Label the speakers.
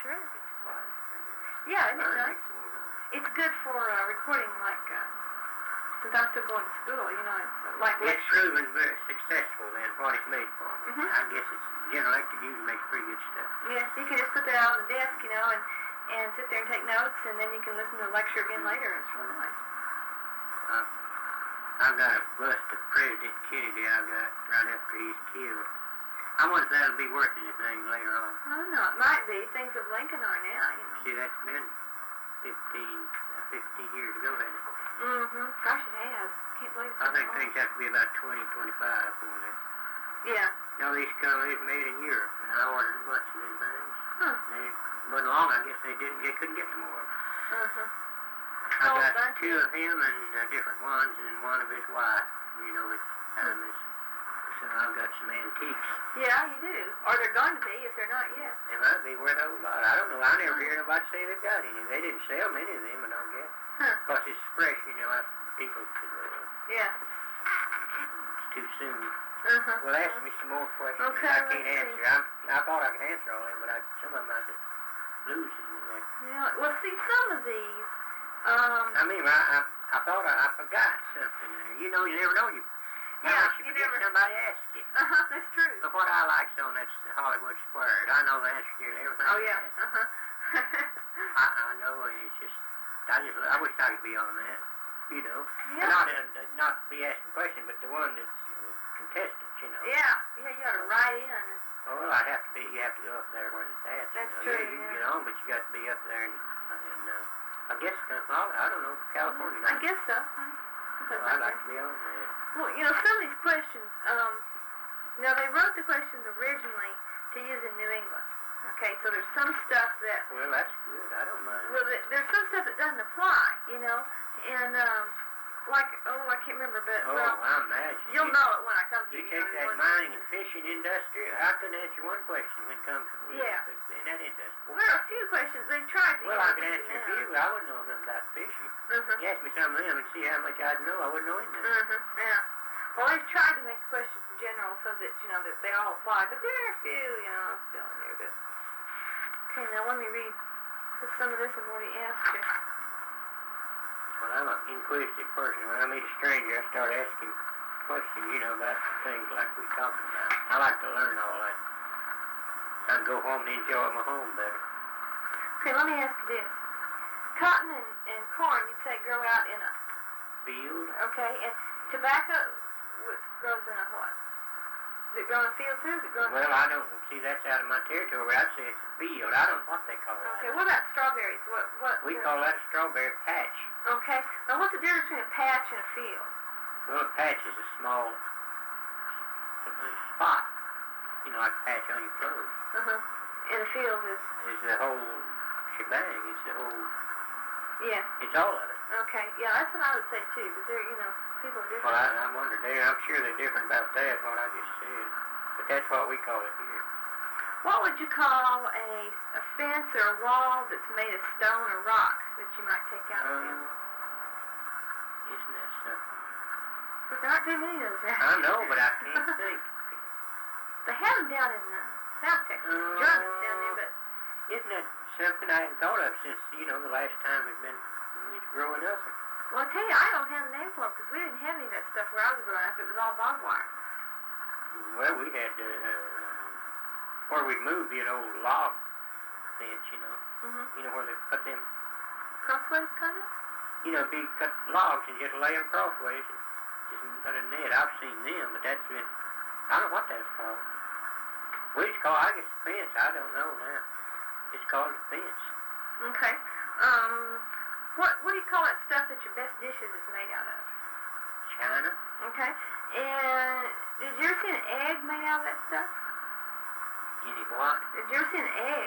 Speaker 1: sure.
Speaker 2: It's quiet.
Speaker 1: Yeah, isn't it nice? It's good for recording, like, since I'm still going to school, you know, it's like...
Speaker 2: It's proven very successful then, what it's made for.
Speaker 1: Mm-hmm.
Speaker 2: I guess it's General Electric usually makes pretty good stuff.
Speaker 1: Yeah, you can just put that out on the desk, you know, and sit there and take notes, and then you can listen to the lecture again later. It's really nice.
Speaker 2: I've got a bust of President Kennedy I got right after he's killed. I wonder if that'll be worth anything later on.
Speaker 1: I don't know. It might be. Things of Lincoln are now, you know.
Speaker 2: See, that's been 15 years ago, hasn't it?
Speaker 1: Mm-hmm. Gosh, it has. Can't believe it's
Speaker 2: I think
Speaker 1: long.
Speaker 2: things have to be about 20, 25 for that.
Speaker 1: Yeah.
Speaker 2: Now these companies made in Europe, and I ordered a bunch of them things.
Speaker 1: Huh.
Speaker 2: They wasn't long, I guess they couldn't get no more.
Speaker 1: Uh-huh.
Speaker 2: I got two of him and different ones, and one of his wife. You know, it's kind of so I've got some antiques.
Speaker 1: Yeah, you do. Or they're going to be if they're not yet.
Speaker 2: They might be worth a whole lot. I don't know. I never hear nobody say they've got any. They didn't sell many of them, I don't guess.
Speaker 1: Huh.
Speaker 2: Because it's fresh, you know, after people could,
Speaker 1: Yeah.
Speaker 2: it's too soon.
Speaker 1: Uh-huh.
Speaker 2: Well, ask me some more questions.
Speaker 1: Okay,
Speaker 2: I can't
Speaker 1: let's
Speaker 2: answer.
Speaker 1: see.
Speaker 2: I thought I could answer all them, but some of them I just lose it. You know.
Speaker 1: Yeah. Well, see, some of these,
Speaker 2: I mean, I thought I forgot something there. You know, you never know.
Speaker 1: Yeah,
Speaker 2: you
Speaker 1: you
Speaker 2: forget
Speaker 1: never...
Speaker 2: somebody asks you.
Speaker 1: Uh-huh, that's true.
Speaker 2: But what I like on that's Hollywood Squares. I know the answer to everything.
Speaker 1: Oh, yeah.
Speaker 2: You ask.
Speaker 1: Uh-huh.
Speaker 2: I know, and it's just, I wish I could be on that, you know.
Speaker 1: Yeah.
Speaker 2: Not be asking questions, but the one that's contestants, you know.
Speaker 1: Yeah, you got to write in.
Speaker 2: Well, you have to go up there where it's at.
Speaker 1: That's
Speaker 2: you know.
Speaker 1: true,
Speaker 2: You can
Speaker 1: yeah.
Speaker 2: get on, but you got to be up there, and I guess, I don't know, California.
Speaker 1: I guess so.
Speaker 2: Well, I'd like to be on that.
Speaker 1: Well, you know, some of these questions, now they wrote the questions originally to use in New England. Okay, so there's some stuff that...
Speaker 2: Well, that's good. I don't mind.
Speaker 1: Well, there's some stuff that doesn't apply, you know, and, like, I can't remember, but,
Speaker 2: Oh,
Speaker 1: well,
Speaker 2: I imagine.
Speaker 1: you'll know it when I come to
Speaker 2: You
Speaker 1: you.
Speaker 2: take that mining and fishing industry, I couldn't answer one question when it comes to in that industry.
Speaker 1: Well, there are a few questions they tried to
Speaker 2: Well,
Speaker 1: use
Speaker 2: I could
Speaker 1: in
Speaker 2: answer a
Speaker 1: now.
Speaker 2: few. I wouldn't know nothing about fishing.
Speaker 1: Uh-huh.
Speaker 2: You ask me some of them and see how much I'd know. I wouldn't know anything.
Speaker 1: Uh-huh, yeah. Well, they've tried to make questions in general so that, you know, that they all apply, but there are a few, you know, still in there. But... Okay, now let me read some of this I've already asked you.
Speaker 2: Well, I'm an inquisitive person. When I meet a stranger, I start asking questions, you know, about things like we talking about. I like to learn all that. I can go home and enjoy my home better.
Speaker 1: Okay, let me ask you this. Cotton and corn, you'd say, grow out in a
Speaker 2: Field?
Speaker 1: okay, and tobacco grows in a what? Is it grown in a field too? Is it grown?
Speaker 2: Well, I don't see that's out of my territory. I'd say it's a field. I don't know what they call it.
Speaker 1: Okay, what about strawberries? What?
Speaker 2: We call that a strawberry patch.
Speaker 1: Okay, now what's the difference between a patch and a field?
Speaker 2: Well, a patch is a small spot. You know, like a patch on your clothes.
Speaker 1: Uh-huh. And a field is?
Speaker 2: It's the whole shebang. It's the whole...
Speaker 1: Yeah.
Speaker 2: It's all of it.
Speaker 1: Okay, yeah, that's what I would say too, but they're, you know, people are different.
Speaker 2: Well, I wonder, I'm sure they're different about that, what I just said. But that's what we call it here.
Speaker 1: What would you call a fence or a wall that's made of stone or rock that you might take out of them?
Speaker 2: Isn't that something?
Speaker 1: Because there aren't too many of those around.
Speaker 2: I know, but I can't think.
Speaker 1: They have them down in South Texas, Germans down there, but...
Speaker 2: Isn't that something I hadn't thought of since, you know, the last time we'd been when we was growing up?
Speaker 1: Well, I tell you, I don't have a name for it because we didn't have any of that stuff where I was growing up. It was all barbed wire.
Speaker 2: Well, we had, where we moved, the old log fence, you know.
Speaker 1: Mm-hmm.
Speaker 2: You know, where they put them,
Speaker 1: Crossways kind of?
Speaker 2: you know, big cut logs and just lay them crossways and just put a net. I've seen them, but that's been, I don't know what that's called. We just call, I guess, a fence. I don't know now. It's called a fence.
Speaker 1: Okay. What do you call that stuff that your best dishes is made out of?
Speaker 2: China.
Speaker 1: Okay. And did you ever see an egg made out of that stuff?
Speaker 2: Any what?
Speaker 1: Did you ever see an egg